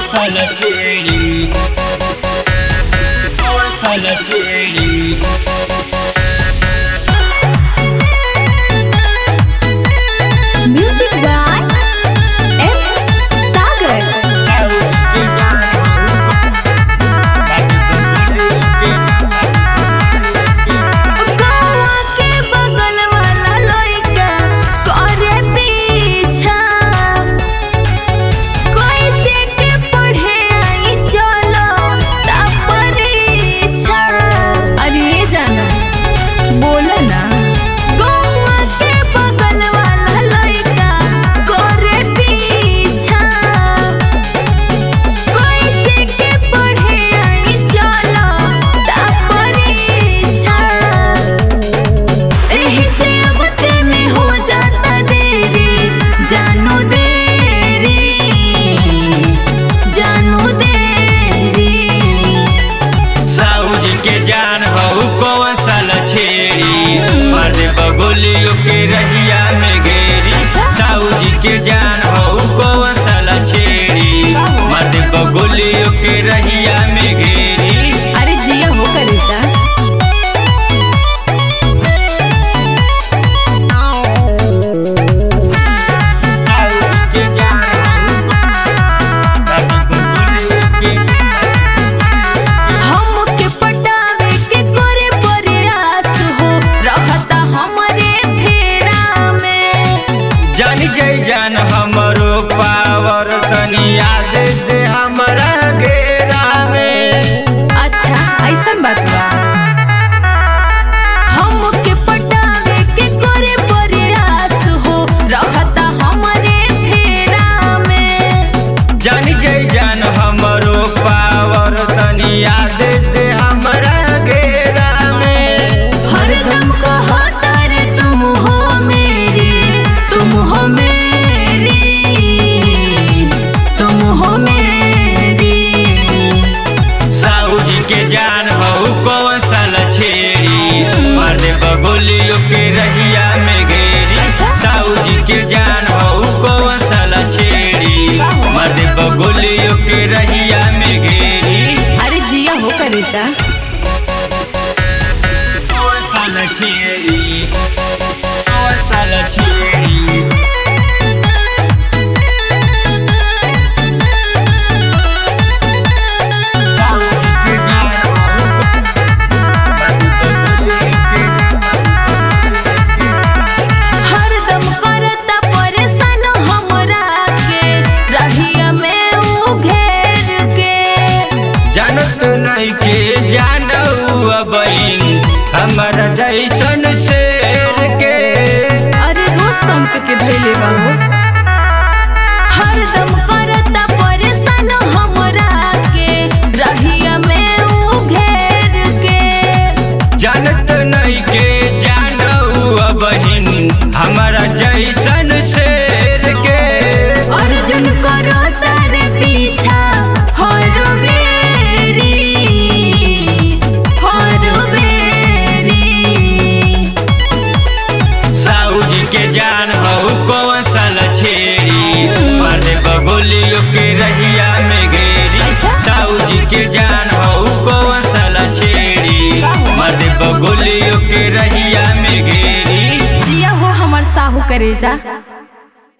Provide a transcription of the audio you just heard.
Salatieri, Salatieri. Music by M. Sagar. बगुलियों के रहिया में घेरी साहू जी के जान हो कौन साला छेड़ी मर्द बगुलियों के रहिया में घेरी। अरे जिया हो कलेजा जान हमरो पावर तनी याद दे हमरा घेरा में। अच्छा ऐसन बात बा हमके पटावे के करे प्रयास हो रहता हमरे फेरा में। जान हमरो पावर तनी याद दे हमरा घेरा में। हरदम कहता रे तुम हो मेरी तुम हो मेरी जान हो कौन साला छेड़ी मर्द बगुलियों के रहिया में घेरी साहू जी के जान हो कौन साला छेड़ी मर्द बगुलियों के रहिया में घेरी। अरे जिया हो कलेजा कौन साला छेड़ी कौन साला छेड़ी। नहीं के जानऊ अबइन हमारा जैसन शेर के। अरे रोस्तम के धैले बाबू हरदम करता परेशान हमरा के रहिया में उ घेर के। जानत नहीं के जानऊ अबइन हमारा जैसन शेर के। अर्जुन करता रे पीछा हर जान हो कौन साला छेड़ी मर्द बगुलियों के रहिया में घेरी साहू जी के जान हो कौन साला छेड़ी मर्द बगुलियों के रहिया में घेरी। जिया हो हमार साहू करेजा।